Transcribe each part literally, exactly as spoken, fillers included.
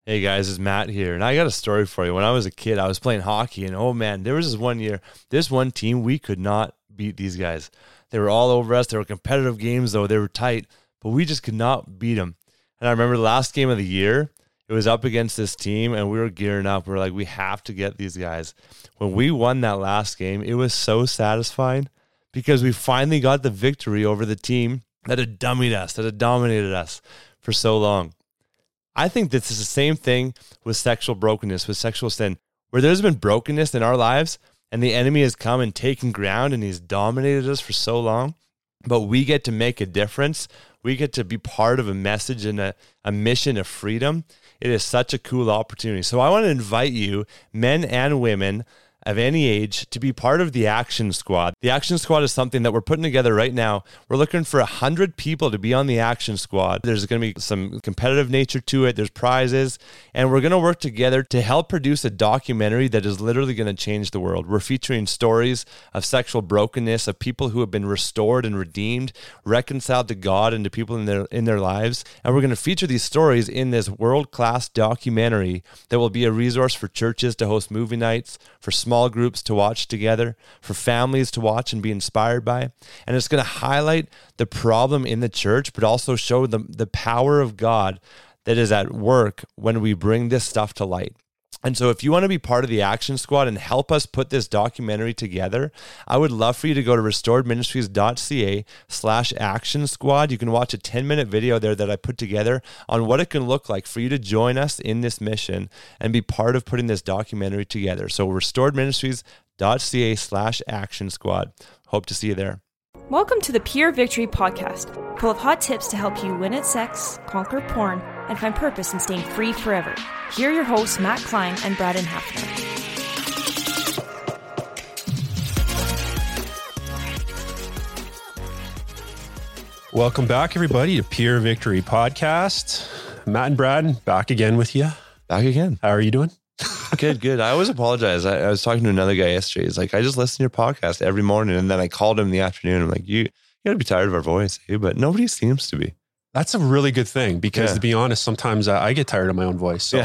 Hey guys, it's Matt here, and I got a story for you. When I was a kid, I was playing hockey, and oh man, there was this one year, this one team, we could not beat these guys. They were all over us. They were competitive games, though. They were tight, but we just could not beat them. And I remember the last game of the year, it was up against this team, and we were gearing up. We were like, we have to get these guys. When we won that last game, it was so satisfying because we finally got the victory over the team that had dummied us, that had dominated us for so long. I think this is the same thing with sexual brokenness, with sexual sin, where there's been brokenness in our lives and the enemy has come and taken ground and he's dominated us for so long, but we get to make a difference. We get to be part of a message and a, a mission of freedom. It is such a cool opportunity. So I want to invite you, men and women of any age, to be part of the Action Squad. The Action Squad is something that we're putting together right now. We're looking for one hundred people to be on the Action Squad. There's going to be some competitive nature to it. There's prizes. And we're going to work together to help produce a documentary that is literally going to change the world. We're featuring stories of sexual brokenness, of people who have been restored and redeemed, reconciled to God and to people in their in their lives. And we're going to feature these stories in this world-class documentary that will be a resource for churches to host movie nights, for small small groups to watch together, for families to watch and be inspired by. And it's going to highlight the problem in the church, but also show the, the power of God that is at work when we bring this stuff to light. And so if you want to be part of the Action Squad and help us put this documentary together, I would love for you to go to restoredministries.ca slash action squad. You can watch a ten minute video there that I put together on what it can look like for you to join us in this mission and be part of putting this documentary together. So restoredministries.ca slash action squad. Hope to see you there. Welcome to the Pure Victory Podcast, full of hot tips to help you win at sex, conquer porn, and find purpose in staying free forever. Here are your hosts, Matt Klein and Braden Hafner. Welcome back, everybody, to Pure Victory Podcast. Matt and Brad, back again with you. Back again. How are you doing? Good, good. I always apologize. I, I was talking to another guy yesterday. He's like, I just listen to your podcast every morning. And then I called him in the afternoon. I'm like, you, you gotta be tired of our voice, eh? But nobody seems to be. That's a really good thing because yeah. to be honest, sometimes I, I get tired of my own voice. So. Yeah.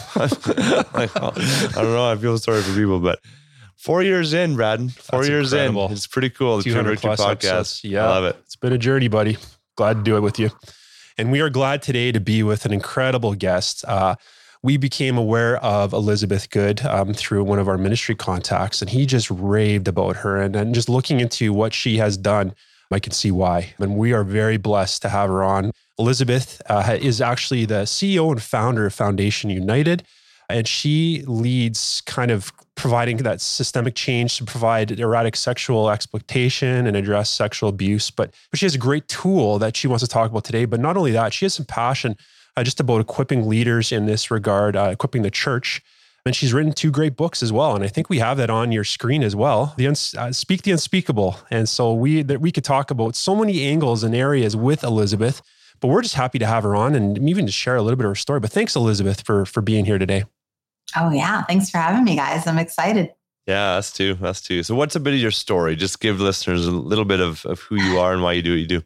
like, well, I don't know. I feel sorry for people, but four years in, Brad, four That's years incredible. in, it's pretty cool. The Pure Victory Podcast. Episodes. Yeah. I love it. It's been a journey, buddy. Glad to do it with you. And we are glad today to be with an incredible guest. Uh, we became aware of Elizabeth Good um, through one of our ministry contacts, and he just raved about her. And, and just looking into what she has done, I can see why. And we are very blessed to have her on. Elizabeth uh, is actually the C E O and founder of Foundation United, and she leads kind of providing that systemic change to provide erratic sexual exploitation and address sexual abuse. But, but she has a great tool that she wants to talk about today. But not only that, she has some passion uh, just about equipping leaders in this regard, uh, equipping the church. And she's written two great books as well. And I think we have that on your screen as well. The uns- uh, Speak the Unspeakable. And so we that we could talk about so many angles and areas with Elizabeth, but we're just happy to have her on and even to share a little bit of her story. But thanks, Elizabeth, for, for being here today. Oh yeah. Thanks for having me, guys. I'm excited. Yeah, us too. Us too. So what's a bit of your story? Just give listeners a little bit of, of who you are and why you do what you do.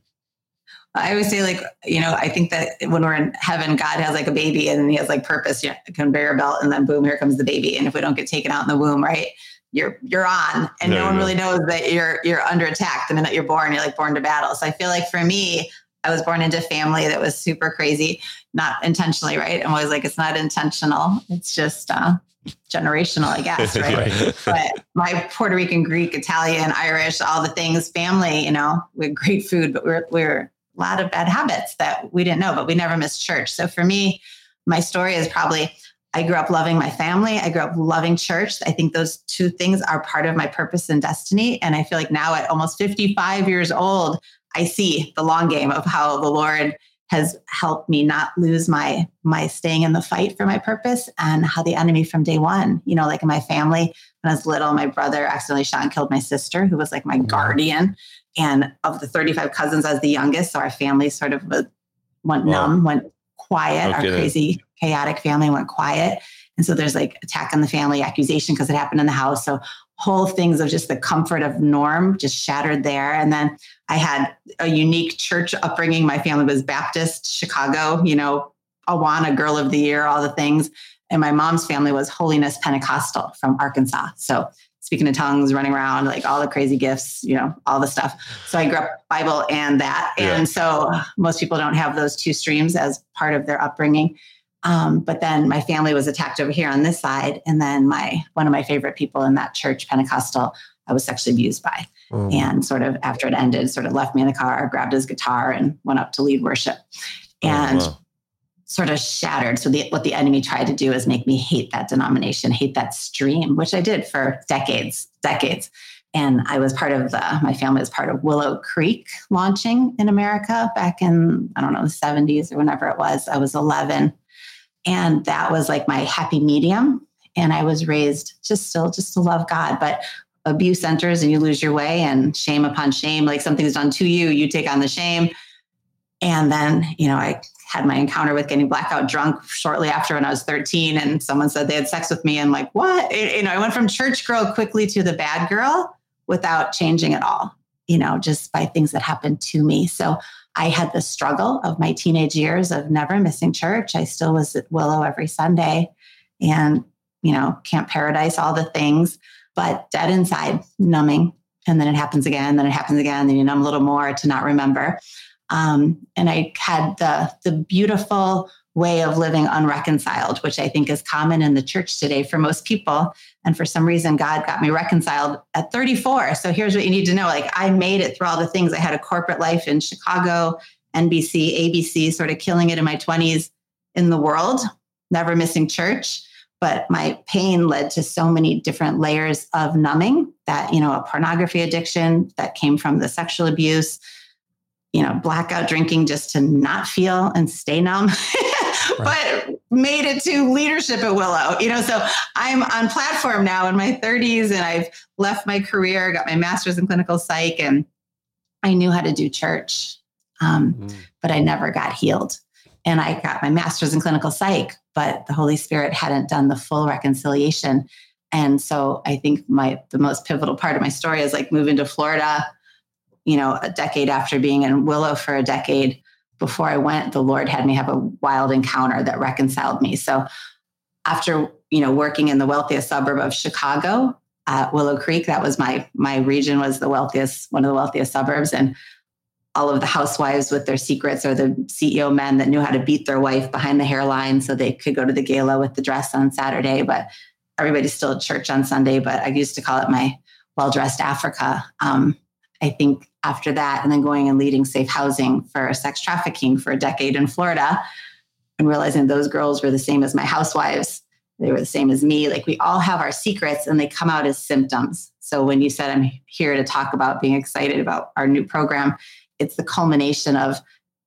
I always say, like, you know, I think that when we're in heaven, God has like a baby and he has like purpose, you know, a conveyor belt, and then boom, here comes the baby. And if we don't get taken out in the womb, right, you're you're on, and there no one go. really knows that you're you're under attack the minute you're born. You're like born to battle. So I feel like for me, I was born into a family that was super crazy, not intentionally, right? I'm always like, it's not intentional. It's just uh, generational, I guess, right? Right. But my Puerto Rican, Greek, Italian, Irish, all the things, family, you know, we had great food, but we're we're a lot of bad habits that we didn't know, but we never missed church. So for me, my story is probably, I grew up loving my family. I grew up loving church. I think those two things are part of my purpose and destiny. And I feel like now at almost fifty-five years old, I see the long game of how the Lord has helped me not lose my, my staying in the fight for my purpose, and how the enemy from day one, you know, like in my family, when I was little, my brother accidentally shot and killed my sister, who was like my guardian. And of the thirty-five cousins, I was the youngest. So our family sort of went Wow. numb, went quiet. Okay. Our crazy, chaotic family went quiet. And so there's like attack on the family, accusation because it happened in the house. So whole things of just the comfort of norm just shattered there. And then I had a unique church upbringing. My family was Baptist, Chicago, you know, Awana Girl of the Year, all the things. And my mom's family was Holiness Pentecostal from Arkansas. So speaking in tongues, running around, like all the crazy gifts, you know, all the stuff. So I grew up Bible and that. Yeah. And so most people don't have those two streams as part of their upbringing. Um, but then my family was attacked over here on this side. And then my one of my favorite people in that church, Pentecostal, I was sexually abused by. Oh. And sort of after it ended, sort of left me in the car, grabbed his guitar and went up to lead worship. And oh, wow. sort of shattered. So the, what the enemy tried to do is make me hate that denomination, hate that stream, which I did for decades, decades. And I was part of the, my family was part of Willow Creek launching in America back in, I don't know, the seventies or whenever it was. I was eleven. And that was like my happy medium. And I was raised just still just to love God. But abuse enters and you lose your way, and shame upon shame, like something's done to you, you take on the shame. And then, you know, I had my encounter with getting blackout drunk shortly after when I was thirteen, and someone said they had sex with me. And like, what? You know, I went from church girl quickly to the bad girl without changing at all, you know, just by things that happened to me. So I had the struggle of my teenage years of never missing church. I still was at Willow every Sunday and, you know, Camp Paradise, all the things, but dead inside, numbing. And then it happens again, then it happens again, then you numb a little more to not remember. Um, and I had the, the beautiful way of living unreconciled, which I think is common in the church today for most people. And for some reason, God got me reconciled at thirty-four. So here's what you need to know. Like, I made it through all the things. I had a corporate life in Chicago, N B C, A B C, sort of killing it in my twenties in the world, never missing church. But my pain led to so many different layers of numbing that, you know, a pornography addiction that came from the sexual abuse, you know, blackout drinking just to not feel and stay numb, right. But made it to leadership at Willow, you know, so I'm on platform now in my thirties and I've left my career, got my master's in clinical psych, and I knew how to do church, um, mm. but I never got healed. And I got my master's in clinical psych, but the Holy Spirit hadn't done the full reconciliation. And so I think my the most pivotal part of my story is like moving to Florida, you know, a decade after being in Willow for a decade. Before I went, the Lord had me have a wild encounter that reconciled me. So after, you know, working in the wealthiest suburb of Chicago, at Willow Creek, that was my, my region was the wealthiest, one of the wealthiest suburbs. And all of the housewives with their secrets, or the C E O men that knew how to beat their wife behind the hairline so they could go to the gala with the dress on Saturday, but everybody's still at church on Sunday. But I used to call it my well-dressed Africa. Um, I think after that, and then going and leading safe housing for sex trafficking for a decade in Florida, and realizing those girls were the same as my housewives. They were the same as me. Like, we all have our secrets and they come out as symptoms. So when you said I'm here to talk about being excited about our new program, it's the culmination of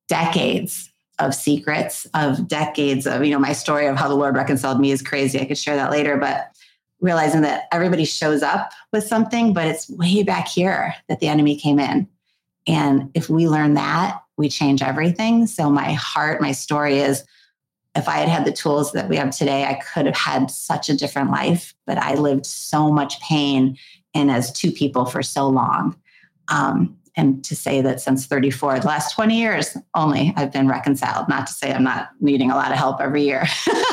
decades of secrets, of decades of, you know, my story of how the Lord reconciled me is crazy. I could share that later, but realizing that everybody shows up with something, but it's way back here that the enemy came in. And if we learn that, we change everything. So my heart, my story is, if I had had the tools that we have today, I could have had such a different life, but I lived so much pain and as two people for so long. Um, and to say that since thirty-four, the last twenty years only, I've been reconciled. Not to say I'm not needing a lot of help every year,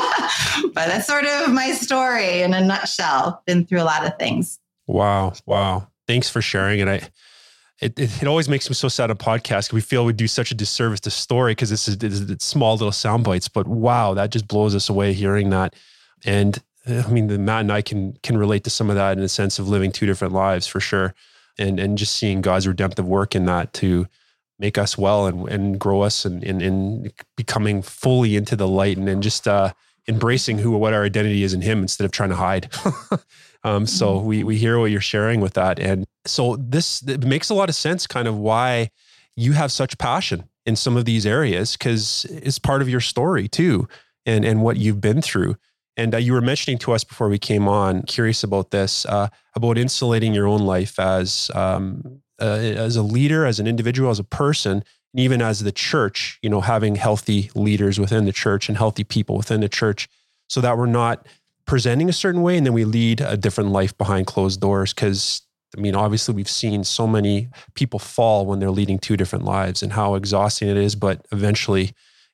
but that's sort of my story in a nutshell. Been through a lot of things. Wow. Wow. Thanks for sharing. And I, it, it, it always makes me so sad on podcasts. We feel we do such a disservice to story because this is, this is small little sound bites, but wow, that just blows us away hearing that. And I mean, the Matt and I can, can relate to some of that in a sense of living two different lives for sure. And, and just seeing God's redemptive work in that to make us well and, and grow us and, and, and becoming fully into the light and, and just, uh, embracing who, what our identity is in Him instead of trying to hide. um, so we, we hear what you're sharing with that. And so this it makes a lot of sense kind of why you have such passion in some of these areas, because it's part of your story too, and, and what you've been through. And uh, you were mentioning to us before we came on, curious about this, uh, about insulating your own life as, um, uh, as a leader, as an individual, as a person, and even as the church, you know, having healthy leaders within the church and healthy people within the church, so that we're not presenting a certain way and then we lead a different life behind closed doors. Because, I mean, obviously we've seen so many people fall when they're leading two different lives and how exhausting it is, but eventually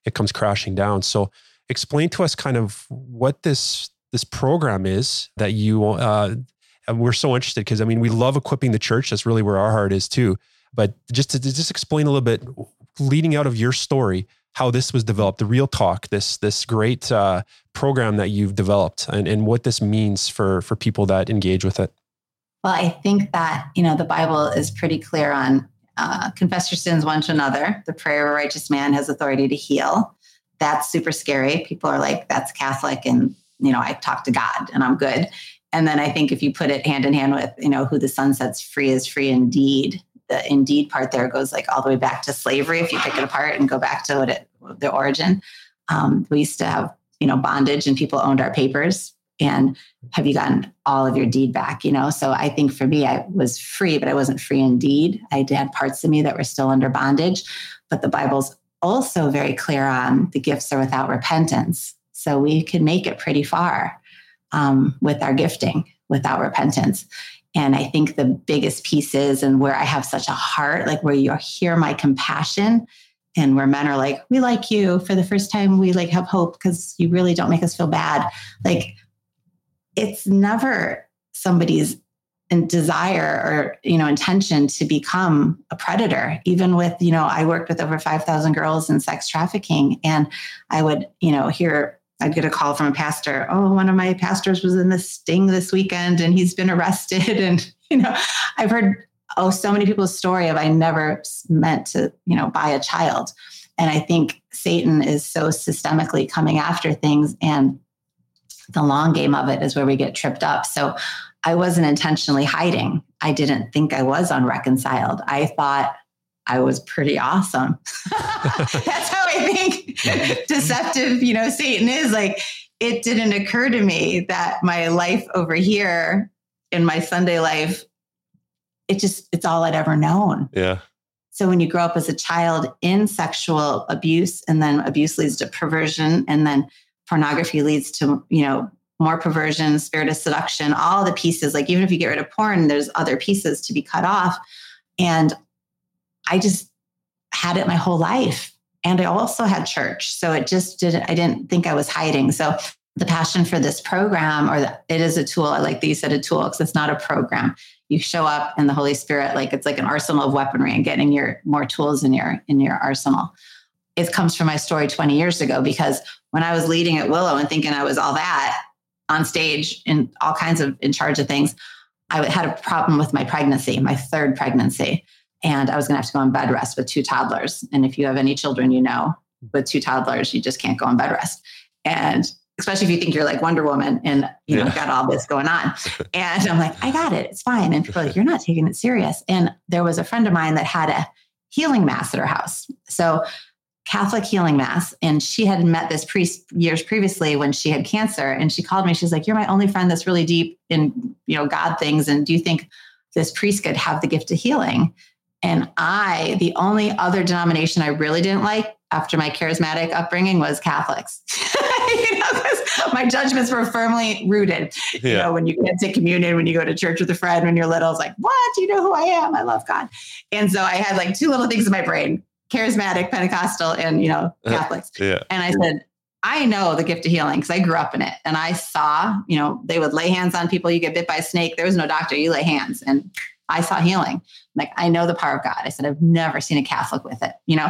it comes crashing down. So explain to us kind of what this this program is that you, uh, and we're so interested because I mean, we love equipping the church. That's really where our heart is too. But just to, to just explain a little bit, leading out of your story, how this was developed, the Real Talk, this this great uh, program that you've developed, and, and what this means for for people that engage with it. Well, I think that, you know, the Bible is pretty clear on uh, confess your sins one to another. The prayer of a righteous man has authority to heal. That's super scary. People are like, that's Catholic, and, you know, I talk to God and I'm good. And then I think if you put it hand in hand with, you know, who the Son sets free is free indeed. The indeed part there goes like all the way back to slavery. If you pick it apart and go back to what it, the origin, um, we used to have, you know, bondage and people owned our papers. And have you gotten all of your deed back? You know, so I think for me, I was free, but I wasn't free indeed. I had parts of me that were still under bondage, but the Bible's also very clear on the gifts are without repentance. So we can make it pretty far um, with our gifting without repentance. And I think the biggest piece is, and where I have such a heart, like where you hear my compassion and where men are like, we like you for the first time, we like have hope because you really don't make us feel bad. Like it's never somebody's desire or, you know, intention to become a predator. Even with, you know, I worked with over five thousand girls in sex trafficking, and I would, you know, hear, I'd get a call from a pastor. Oh, one of my pastors was in this sting this weekend and he's been arrested. And, you know, I've heard, oh, so many people's story of I never meant to, you know, buy a child. And I think Satan is so systemically coming after things, and the long game of it is where we get tripped up. So I wasn't intentionally hiding. I didn't think I was unreconciled. I thought I was pretty awesome. That's how I think deceptive, you know, Satan is. Like, it didn't occur to me that my life over here in my Sunday life, it just, it's all I'd ever known. Yeah. So when you grow up as a child in sexual abuse, and then abuse leads to perversion, and then pornography leads to, you know, more perversion, spirit of seduction, all the pieces, like even if you get rid of porn, there's other pieces to be cut off. And I just had it my whole life. And I also had church. So it just didn't, I didn't think I was hiding. So the passion for this program, or the, it is a tool. I like that you said a tool, because it's not a program. You show up in the Holy Spirit, like it's like an arsenal of weaponry, and getting your more tools in your, in your arsenal. It comes from my story twenty years ago, because when I was leading at Willow and thinking I was all that on stage and all kinds of in charge of things, I had a problem with my pregnancy, my third pregnancy. And I was going to have to go on bed rest with two toddlers. And if you have any children, you know, with two toddlers, you just can't go on bed rest. And especially if you think you're like Wonder Woman and, you know, yeah. got all this going on. And I'm like, I got it. It's fine. And people are like, you're not taking it serious. And there was a friend of mine that had a healing mass at her house. So Catholic healing mass. And she had met this priest years previously when she had cancer. And she called me. She's like, you're my only friend that's really deep in, you know, God things. And do you think this priest could have the gift of healing? And I, the only other denomination I really didn't like after my charismatic upbringing was Catholics. You know, because my judgments were firmly rooted. Yeah. You know, when you get to communion, when you go to church with a friend, when you're little, it's like, what? You know who I am? I love God. And so I had like two little things in my brain: charismatic, Pentecostal, and, you know, Catholics. Yeah. And I said, I know the gift of healing because I grew up in it. And I saw, you know, they would lay hands on people. You get bit by a snake. There was no doctor. You lay hands. And I saw healing. Like, I know the power of God. I said, I've never seen a Catholic with it, you know?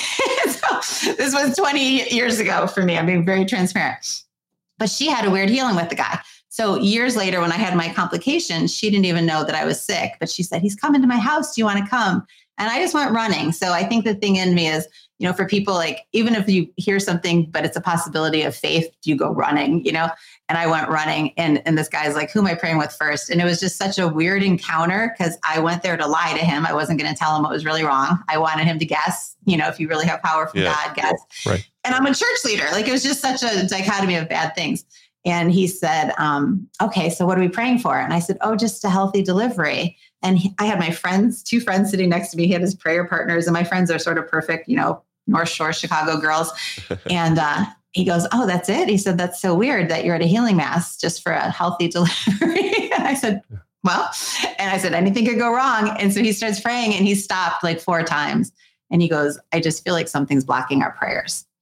So this was twenty years ago for me. I'm being very transparent. But she had a weird healing with the guy. So years later, when I had my complications, she didn't even know that I was sick, but she said, he's coming to my house. Do you want to come? And I just went running. So I think the thing in me is, you know, for people, like, even if you hear something, but it's a possibility of faith, you go running, you know? And I went running, and, and this guy's like, who am I praying with first? And it was just such a weird encounter, because I went there to lie to him. I wasn't going to tell him what was really wrong. I wanted him to guess, you know, if you really have power from yeah. God, guess. Right. And I'm a church leader. Like, it was just such a dichotomy of bad things. And he said, um, okay, so what are we praying for? And I said, oh, just a healthy delivery. And he, I had my friends, two friends sitting next to me. He had his prayer partners, and my friends are sort of perfect, you know, North Shore, Chicago girls. And uh, he goes, oh, that's it? He said, that's so weird that you're at a healing mass just for a healthy delivery. And I said, well, and I said, anything could go wrong. And so he starts praying, and he stopped like four times. And he goes, I just feel like something's blocking our prayers.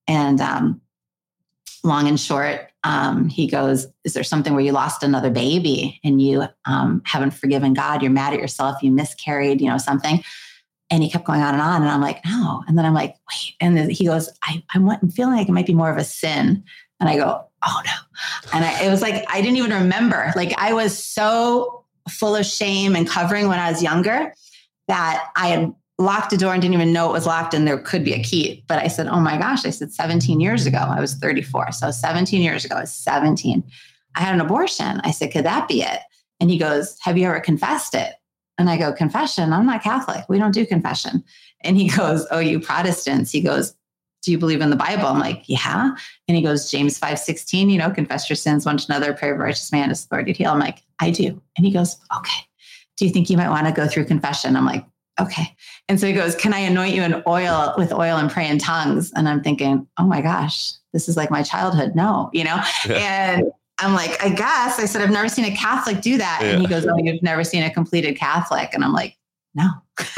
And um, long and short, um, he goes, is there something where you lost another baby and you um, haven't forgiven God? You're mad at yourself. You miscarried, you know, something. And he kept going on and on. And I'm like, no. And then I'm like, wait. And then he goes, I, I'm, I'm feeling like it might be more of a sin. And I go, oh no. And I, it was like, I didn't even remember. Like I was so full of shame and covering when I was younger that I had locked the door and didn't even know it was locked and there could be a key. But I said, oh my gosh, I said seventeen years ago, I was thirty-four. So seventeen years ago, I was seventeen. I had an abortion. I said, could that be it? And he goes, have you ever confessed it? And I go, confession? I'm not Catholic. We don't do confession. And he goes, oh, you Protestants. He goes, do you believe in the Bible? I'm like, yeah. And he goes, James five sixteen, you know, confess your sins one to another, pray of a righteous man is authority to heal. I'm like, I do. And he goes, okay. Do you think you might want to go through confession? I'm like, okay. And so he goes, can I anoint you in oil with oil and pray in tongues? And I'm thinking, oh my gosh, this is like my childhood. No, you know? Yeah. And I'm like, I guess. I said, I've never seen a Catholic do that. Yeah. And he goes, oh, you've never seen a completed Catholic. And I'm like, no.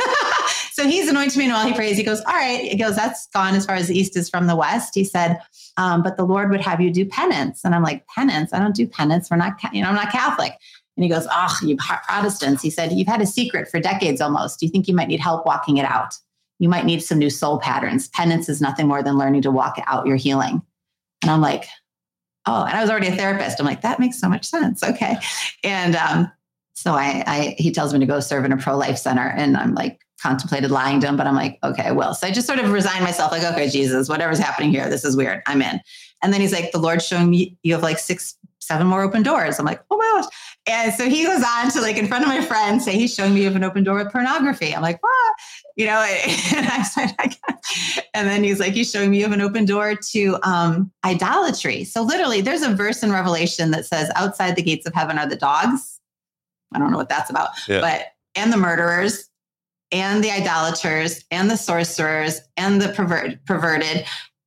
So he's anointed me and while he prays, he goes, all right. He goes, that's gone as far as the east is from the west. He said, um, but the Lord would have you do penance. And I'm like, penance? I don't do penance. We're not, you know, I'm not Catholic. And he goes, oh, you Protestants. He said, you've had a secret for decades almost. Do you think you might need help walking it out? You might need some new soul patterns. Penance is nothing more than learning to walk out your healing. And I'm like, oh, and I was already a therapist. I'm like, that makes so much sense. Okay. And um, so I, I, he tells me to go serve in a pro-life center. And I'm like, contemplated lying to him, but I'm like, okay, I will. So I just sort of resigned myself like, okay, Jesus, whatever's happening here, this is weird. I'm in. And then he's like, the Lord's showing me you have like six, seven more open doors. I'm like, oh my gosh. And so he goes on to like in front of my friends say, he's showing me you have an open door with pornography. I'm like, what? You know, and I said, I guess. And then he's like, he's showing me you have an open door to um, idolatry. So literally there's a verse in Revelation that says outside the gates of heaven are the dogs. I don't know what that's about, yeah. but, and the murderers, and the idolaters and the sorcerers and the pervert, perverted.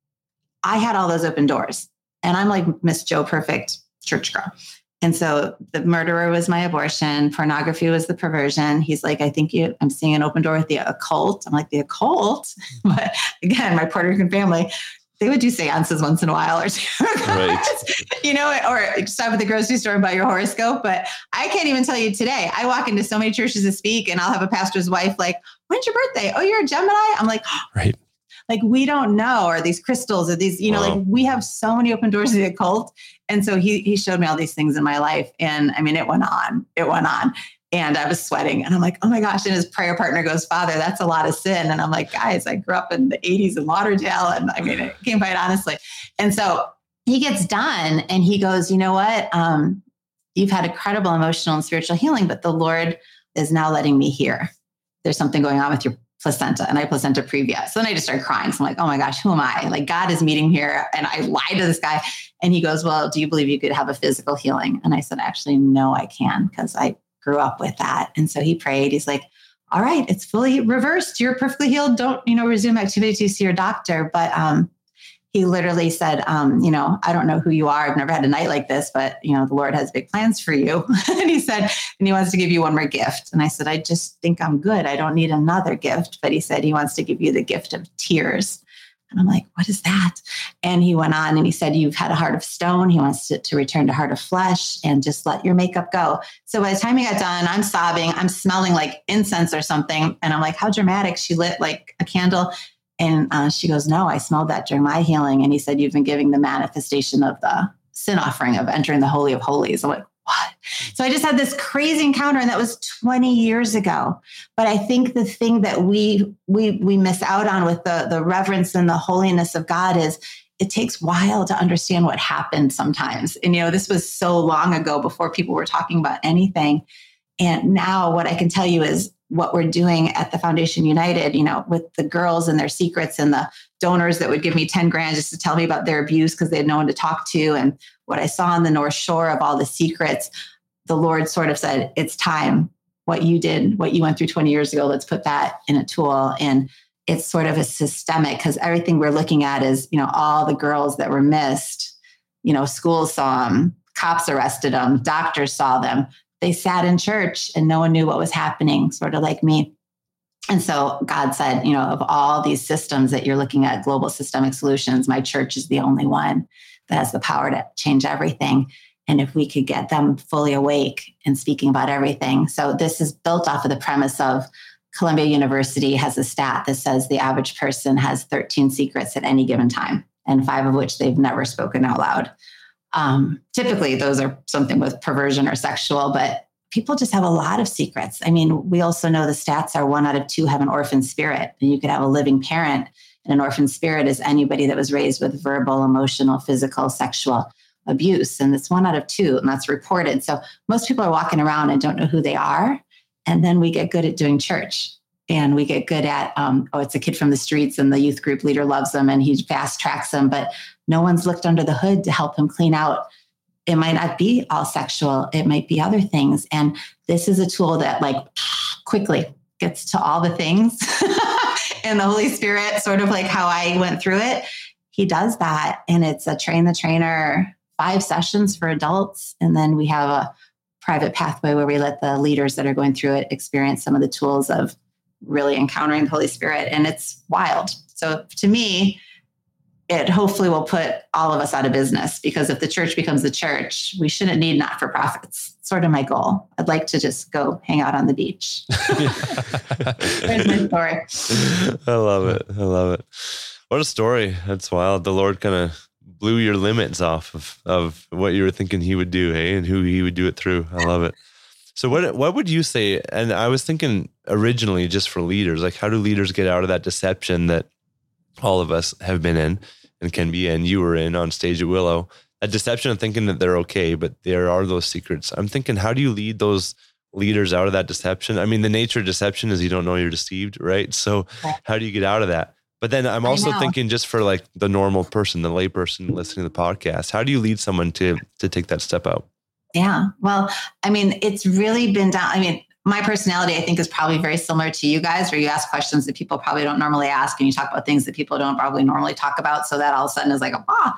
I had all those open doors and I'm like Miss Joe Perfect church girl. And so the murderer was my abortion. Pornography was the perversion. He's like, I think you, I'm seeing an open door with the occult. I'm like, the occult? But again, my Puerto Rican family, they would do seances once in a while or two. Right. You know, or stop at the grocery store and buy your horoscope. But I can't even tell you today. I walk into so many churches to speak and I'll have a pastor's wife like, when's your birthday? Oh, you're a Gemini? I'm like, oh. Right. Like, we don't know, or these crystals or these, you know, wow. like we have so many open doors to the occult. And so he he showed me all these things in my life. And I mean, it went on, it went on. And I was sweating and I'm like, oh my gosh. And his prayer partner goes, Father, that's a lot of sin. And I'm like, guys, I grew up in the eighties in Lauderdale. And I mean, it came quite honestly. And so he gets done and he goes, you know what? Um, you've had incredible emotional and spiritual healing, but the Lord is now letting me hear there's something going on with your placenta. And I placenta previa. So then I just started crying. So I'm like, oh my gosh, who am I? Like, God is meeting here. And I lied to this guy. And he goes, well, do you believe you could have a physical healing? And I said, actually, no, I can, because I grew up with that. And so he prayed. He's like, all right, it's fully reversed. You're perfectly healed. Don't, you know, resume activity to see your doctor. But um, he literally said, um, you know, I don't know who you are. I've never had a night like this, but, you know, the Lord has big plans for you. And he said, and he wants to give you one more gift. And I said, I just think I'm good. I don't need another gift. But he said, he wants to give you the gift of tears. And I'm like, what is that? And he went on and he said, you've had a heart of stone. He wants to, to return to heart of flesh and just let your makeup go. So by the time he got done, I'm sobbing, I'm smelling like incense or something. And I'm like, how dramatic. She lit like a candle. And uh, she goes, no, I smelled that during my healing. And he said, you've been giving the manifestation of the sin offering of entering the Holy of Holies. I'm like, what? So I just had this crazy encounter, and that was twenty years ago. But I think the thing that we we we miss out on with the, the reverence and the holiness of God is it takes a while to understand what happened sometimes. And, you know, this was so long ago before people were talking about anything. And now what I can tell you is what we're doing at the Foundation United, you know, with the girls and their secrets and the donors that would give me ten grand just to tell me about their abuse because they had no one to talk to. And what I saw on the North Shore of all the secrets, the Lord sort of said, it's time. What you did, what you went through twenty years ago, let's put that in a tool. And it's sort of a systemic, because everything we're looking at is, you know, all the girls that were missed, you know, schools saw them, cops arrested them, doctors saw them. They sat in church and no one knew what was happening, sort of like me. And so God said, you know, of all these systems that you're looking at, global systemic solutions, my church is the only one that has the power to change everything. And if we could get them fully awake and speaking about everything. So this is built off of the premise of Columbia University has a stat that says the average person has thirteen secrets at any given time, and five of which they've never spoken out loud. Um, typically, those are something with perversion or sexual, but people just have a lot of secrets. I mean, we also know the stats are one out of two have an orphan spirit, and you could have a living parent. And an orphan spirit is anybody that was raised with verbal, emotional, physical, sexual abuse. And it's one out of two, and that's reported. So most people are walking around and don't know who they are. And then we get good at doing church. And we get good at, um, oh, it's a kid from the streets and the youth group leader loves them and he fast tracks them, but no one's looked under the hood to help him clean out. It might not be all sexual. It might be other things. And this is a tool that like quickly gets to all the things. And the Holy Spirit, sort of like how I went through it, he does that. And it's a train the trainer, five sessions for adults. And then we have a private pathway where we let the leaders that are going through it experience some of the tools of really encountering the Holy Spirit. And it's wild. So to me, it hopefully will put all of us out of business, because if the church becomes the church, we shouldn't need not-for-profits. Sort of my goal. I'd like to just go hang out on the beach. There's my story. I love it. I love it. What a story. That's wild. The Lord kind of blew your limits off of, of what you were thinking he would do, hey, and who he would do it through. I love it. So what what would you say, and I was thinking originally just for leaders, like how do leaders get out of that deception that all of us have been in and can be in, you were in on stage at Willow, a deception of thinking that they're okay, but there are those secrets. I'm thinking, how do you lead those leaders out of that deception? I mean, the nature of deception is you don't know you're deceived, right? So how do you get out of that? But then I'm also thinking just for like the normal person, the lay person listening to the podcast, how do you lead someone to to take that step out? Yeah. Well, I mean, it's really been down. I mean, my personality, I think, is probably very similar to you guys, where you ask questions that people probably don't normally ask, and you talk about things that people don't probably normally talk about. So that all of a sudden is like, ah.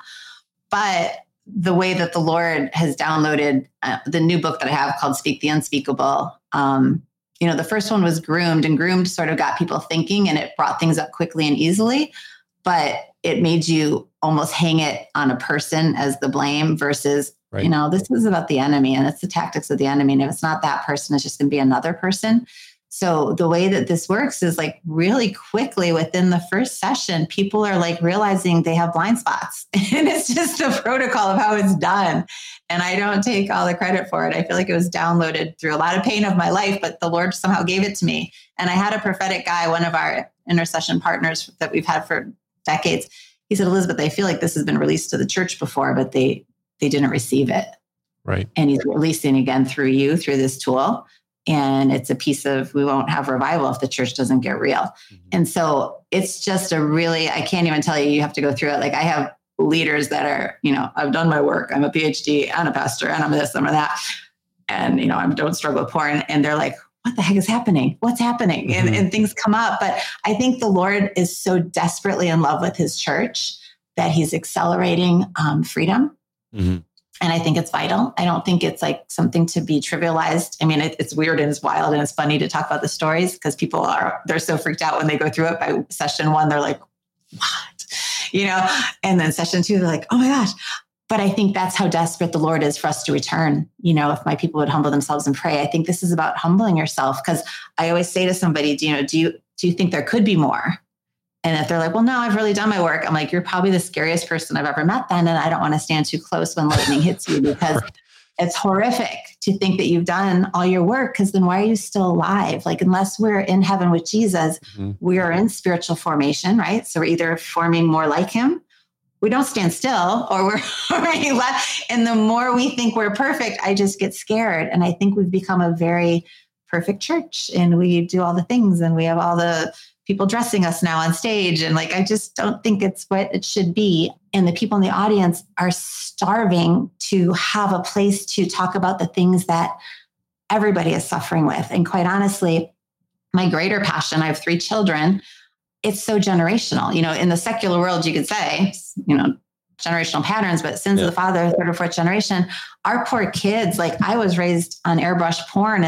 But the way that the Lord has downloaded uh, the new book that I have called Speak the Unspeakable, um, you know, the first one was Groomed, and Groomed sort of got people thinking, and it brought things up quickly and easily, but it made you almost hang it on a person as the blame versus, right. You know, this is about the enemy, and it's the tactics of the enemy. And if it's not that person, it's just going to be another person. So the way that this works is like really quickly within the first session, people are like realizing they have blind spots, and it's just the protocol of how it's done. And I don't take all the credit for it. I feel like it was downloaded through a lot of pain of my life, but the Lord somehow gave it to me. And I had a prophetic guy, one of our intercession partners that we've had for decades. He said, Elizabeth, I feel like this has been released to the church before, but they, they didn't receive it. Right. And he's releasing again through you, through this tool. And it's a piece of, we won't have revival if the church doesn't get real. Mm-hmm. And so it's just a really, I can't even tell you, you have to go through it. Like I have leaders that are, you know, I've done my work. I'm a P H D and a pastor and I'm this, I'm that. And, you know, I don't struggle with porn. And they're like, what the heck is happening? What's happening? Mm-hmm. And, and things come up. But I think the Lord is so desperately in love with his church that he's accelerating um, freedom. Mm-hmm. And I think it's vital. I don't think it's like something to be trivialized. I mean, it, it's weird and it's wild and it's funny to talk about the stories because people are, they're so freaked out when they go through it. By session one, they're like, what? You know? And then session two, they're like, oh my gosh. But I think that's how desperate the Lord is for us to return. You know, if my people would humble themselves and pray, I think this is about humbling yourself. Because I always say to somebody, do you know, do you, do you think there could be more? And if they're like, well, no, I've really done my work. I'm like, you're probably the scariest person I've ever met then. And I don't want to stand too close when lightning hits you because it's horrific to think that you've done all your work. Because then why are you still alive? Like, unless we're in heaven with Jesus, mm-hmm. we are in spiritual formation, right? So we're either forming more like him. We don't stand still or we're already left. And the more we think we're perfect, I just get scared. And I think we've become a very perfect church and we do all the things and we have all the people dressing us now on stage. And like, I just don't think it's what it should be. And the people in the audience are starving to have a place to talk about the things that everybody is suffering with. And quite honestly, my greater passion, I have three children. It's so generational. You know, in the secular world, you could say, you know, generational patterns, but sins yeah. of the father, third or fourth generation, our poor kids, like I was raised on airbrush porn and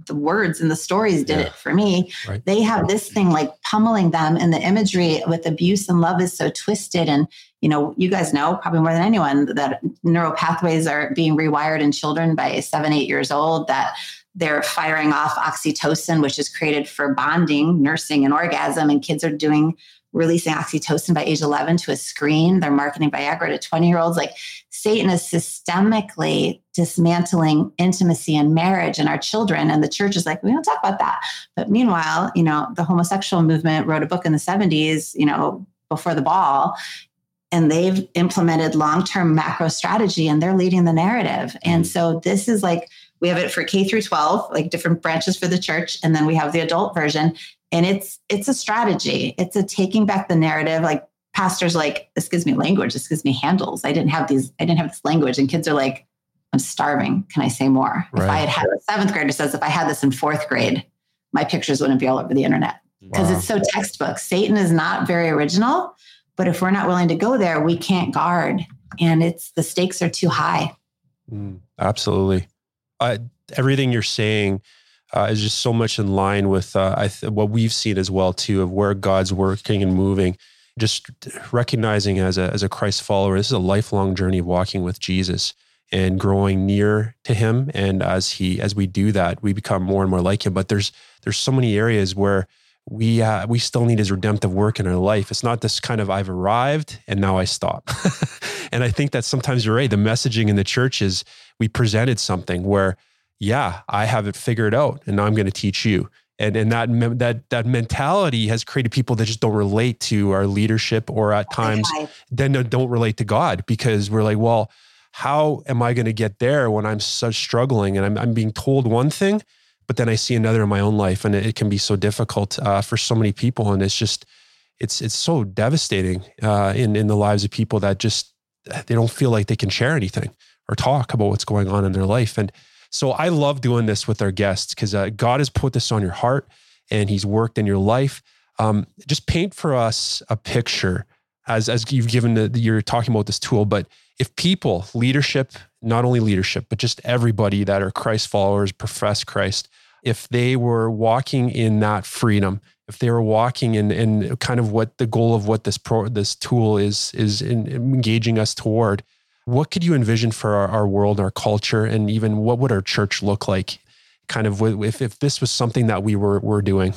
the words and the stories did Yeah. it for me. Right. They have this thing like pummeling them, and the imagery with abuse and love is so twisted. And, you know, you guys know probably more than anyone that neural pathways are being rewired in children by seven, eight years old, that they're firing off oxytocin, which is created for bonding, nursing, and orgasm. And kids are doing releasing oxytocin by age eleven to a screen. They're marketing Viagra to twenty year olds. Like, Satan is systemically dismantling intimacy and marriage and our children. And the church is like, we don't talk about that. But meanwhile, you know, the homosexual movement wrote a book in the seventies, you know, before the ball, and they've implemented long-term macro strategy, and they're leading the narrative. And so this is like, we have it for K through twelve, like different branches for the church. And then we have the adult version. And it's, it's a strategy. It's a taking back the narrative. Like, pastors like, this gives me language. This gives me handles. I didn't have these, I didn't have this language. And kids are like, I'm starving. Can I say more? Right. If I had had a seventh grader says, if I had this in fourth grade, my pictures wouldn't be all over the internet, because wow. It's so textbook. Satan is not very original, but if we're not willing to go there, we can't guard. And it's, the stakes are too high. Mm, absolutely. Uh, everything you're saying uh, is just so much in line with uh, I th- what we've seen as well too, of where God's working and moving. Just recognizing as a as a Christ follower, this is a lifelong journey of walking with Jesus and growing near to Him. And as he as we do that, we become more and more like Him. But there's there's so many areas where we uh, we still need His redemptive work in our life. It's not this kind of, I've arrived and now I stop. And I think that sometimes you're right. The messaging in the church is, we presented something where, yeah, I have it figured out, and now I'm going to teach you. And and that that that mentality has created people that just don't relate to our leadership, or at times then don't relate to God, because we're like, well, how am I going to get there when I'm so struggling and I'm I'm being told one thing, but then I see another in my own life, and it, it can be so difficult uh, for so many people, and it's just it's it's so devastating uh, in in the lives of people that just, they don't feel like they can share anything or talk about what's going on in their life. And so I love doing this with our guests, because uh, God has put this on your heart and He's worked in your life. Um, just paint for us a picture as, as you've given the, you're talking about this tool, but if people, leadership, not only leadership, but just everybody that are Christ followers, profess Christ, if they were walking in that freedom, if they were walking in, in kind of what the goal of what this pro, this tool is, is in engaging us toward, what could you envision for our, our world, our culture, and even what would our church look like? Kind of if if this was something that we were were doing.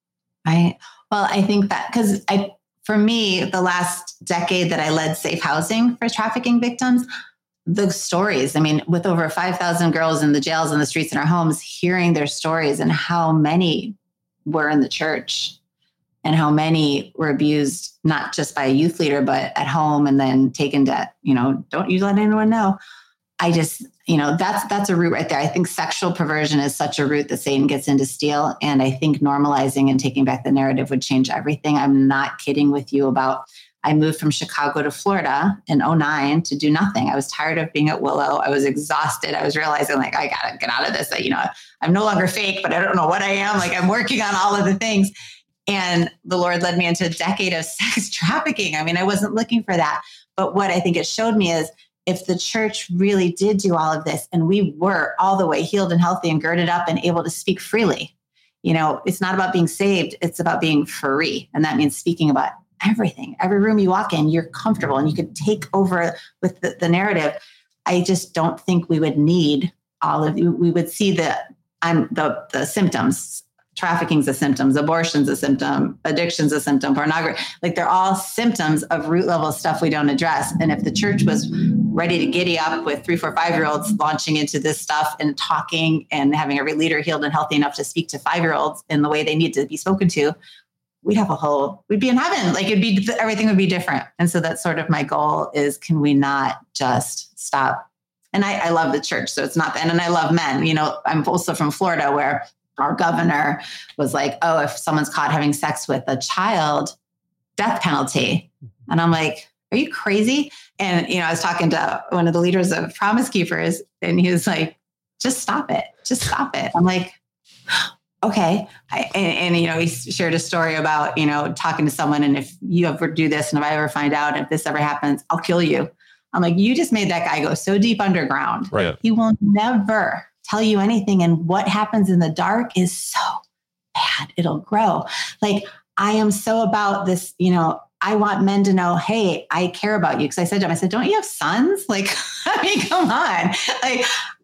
I well, I think that because I, for me, the last decade that I led safe housing for trafficking victims, the stories. I mean, with over five thousand girls in the jails and the streets in our homes, hearing their stories and how many were in the church, and how many were abused, not just by a youth leader, but at home, and then taken to, you know, don't you let anyone know. I just, you know, that's, that's a root right there. I think sexual perversion is such a root that Satan gets in to steal. And I think normalizing and taking back the narrative would change everything. I'm not kidding with you about, I moved from Chicago to Florida in oh nine to do nothing. I was tired of being at Willow. I was exhausted. I was realizing, like, I got to get out of this. I, you know, I'm no longer fake, but I don't know what I am. Like, I'm working on all of the things. And the Lord led me into a decade of sex trafficking. I mean, I wasn't looking for that. But what I think it showed me is, if the church really did do all of this, and we were all the way healed and healthy and girded up and able to speak freely, you know, it's not about being saved. It's about being free. And that means speaking about everything. Every room you walk in, you're comfortable and you could take over with the, the narrative. I just don't think we would need all of you. We would see the, I'm the, the symptoms. Trafficking's a symptom, abortion's a symptom, addiction's a symptom, pornography, like they're all symptoms of root level stuff we don't address. And if the church was ready to giddy up with three, four, five-year-olds launching into this stuff and talking and having every leader healed and healthy enough to speak to five-year-olds in the way they need to be spoken to, we'd have a whole, we'd be in heaven. Like it'd be, everything would be different. And so that's sort of my goal is, can we not just stop? And I, I love the church. So it's not that, and I love men, you know, I'm also from Florida, where our governor was like, oh, if someone's caught having sex with a child, death penalty. And I'm like, are you crazy? And, you know, I was talking to one of the leaders of Promise Keepers, and he was like, just stop it. Just stop it. I'm like, okay. I, and, and, you know, he shared a story about, you know, talking to someone, and if you ever do this, and if I ever find out, if this ever happens, I'll kill you. I'm like, you just made that guy go so deep underground. Right. He will never tell you anything. And what happens in the dark is so bad. It'll grow. Like, I am so about this, you know, I want men to know, hey, I care about you. Because I said to him, I said, don't you have sons? Like, I mean, come on. Like,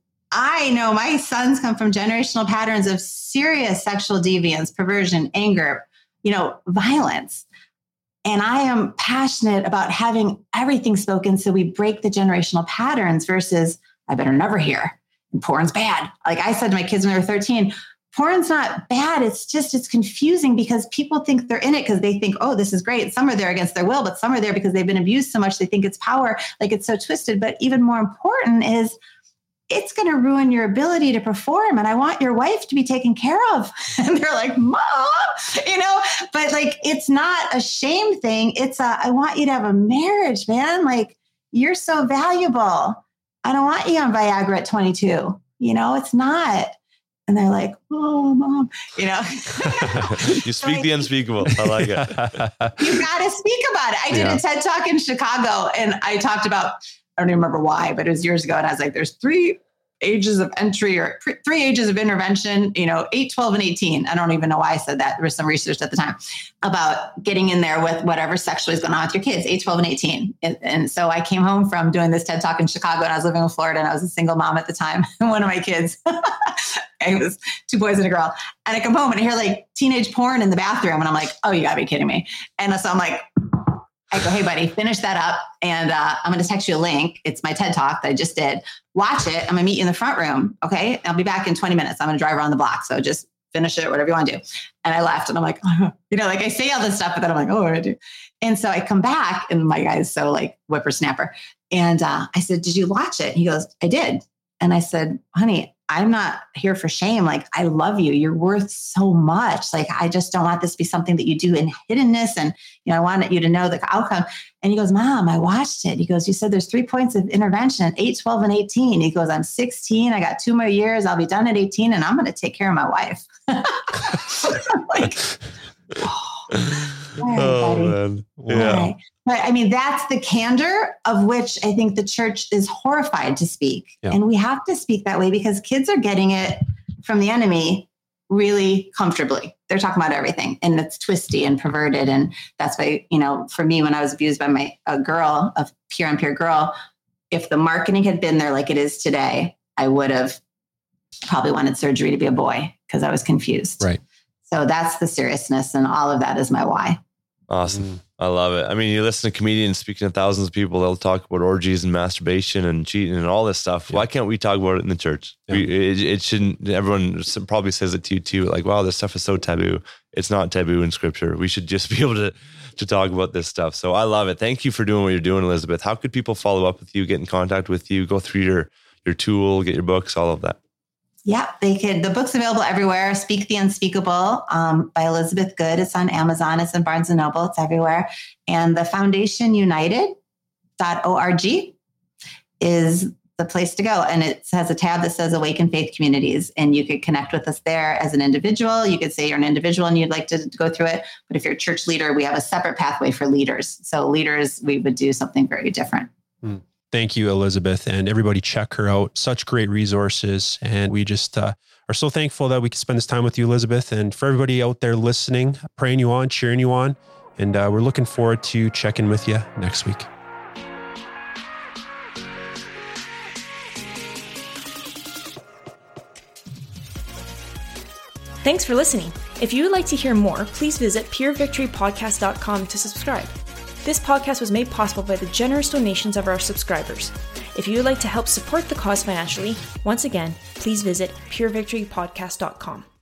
I know my sons come from generational patterns of serious sexual deviance, perversion, anger, you know, violence. And I am passionate about having everything spoken so we break the generational patterns versus I better never hear. And porn's bad. Like I said to my kids when they were thirteen, porn's not bad. It's just, it's confusing because people think they're in it because they think, oh, this is great. Some are there against their will, but some are there because they've been abused so much they think it's power. Like it's so twisted. But even more important is it's going to ruin your ability to perform. And I want your wife to be taken care of. And they're like, Mom, you know, but like, it's not a shame thing. It's a, I want you to have a marriage, man. Like you're so valuable. I don't want you on Viagra at twenty-two. You know, it's not. And they're like, oh, Mom, you know. You speak the unspeakable. I like it. You got to speak about it. I did yeah. a TED Talk in Chicago and I talked about, I don't even remember why, but it was years ago. And I was like, there's three ages of entry or three ages of intervention, you know, eight, twelve, and eighteen. I don't even know why I said that. There was some research at the time about getting in there with whatever sexually is going on with your kids, eight, twelve, and eighteen. And, and so I came home from doing this TED Talk in Chicago and I was living in Florida and I was a single mom at the time. And one of my kids, it was two boys and a girl. And I come home and I hear like teenage porn in the bathroom. And I'm like, oh, you gotta be kidding me. And so I'm like, I go, hey, buddy, finish that up. And uh, I'm going to text you a link. It's my TED Talk that I just did. Watch it. I'm going to meet you in the front room. Okay. I'll be back in twenty minutes. I'm going to drive around the block. So just finish it, whatever you want to do. And I left and I'm like, oh. you know, like I say all this stuff, but then I'm like, oh, what do I do? And so I come back and my guy is so like whippersnapper. And uh, I said, did you watch it? He goes, I did. And I said, honey, I'm not here for shame. Like, I love you. You're worth so much. Like, I just don't want this to be something that you do in hiddenness. And, you know, I wanted you to know the outcome. And he goes, Mom, I watched it. He goes, you said there's three points of intervention, eight, twelve, and eighteen. He goes, I'm sixteen. I got two more years. I'll be done at eighteen and I'm going to take care of my wife. Like, oh, right, oh buddy. man. Yeah. Right. But I mean, that's the candor of which I think the church is horrified to speak. Yeah. And we have to speak that way because kids are getting it from the enemy really comfortably. They're talking about everything and it's twisty and perverted. And that's why, you know, for me, when I was abused by my a girl, a peer on peer girl, if the marketing had been there like it is today, I would have probably wanted surgery to be a boy because I was confused. Right. So that's the seriousness and all of that is my why. Awesome. Mm. I love it. I mean, you listen to comedians speaking to thousands of people, they'll talk about orgies and masturbation and cheating and all this stuff. Yeah. Why can't we talk about it in the church? Yeah. We, it, it shouldn't, everyone probably says it to you too. Like, wow, this stuff is so taboo. It's not taboo in scripture. We should just be able to, to talk about this stuff. So I love it. Thank you for doing what you're doing, Elizabeth. How could people follow up with you, get in contact with you, go through your, your tool, get your books, all of that? Yeah, they could. The book's available everywhere. Speak the Unspeakable um, by Elizabeth Good. It's on Amazon. It's in Barnes and Noble. It's everywhere. And the foundation united dot org is the place to go. And it has a tab that says Awaken Faith Communities. And you could connect with us there as an individual. You could say you're an individual and you'd like to go through it. But if you're a church leader, we have a separate pathway for leaders. So leaders, we would do something very different. Hmm. Thank you, Elizabeth, and everybody check her out. Such great resources. And we just uh, are so thankful that we can spend this time with you, Elizabeth. And for everybody out there listening, praying you on, cheering you on. And uh, we're looking forward to checking with you next week. Thanks for listening. If you would like to hear more, please visit pure victory podcast dot com to subscribe. This podcast was made possible by the generous donations of our subscribers. If you would like to help support the cause financially, once again, please visit pure victory podcast dot com.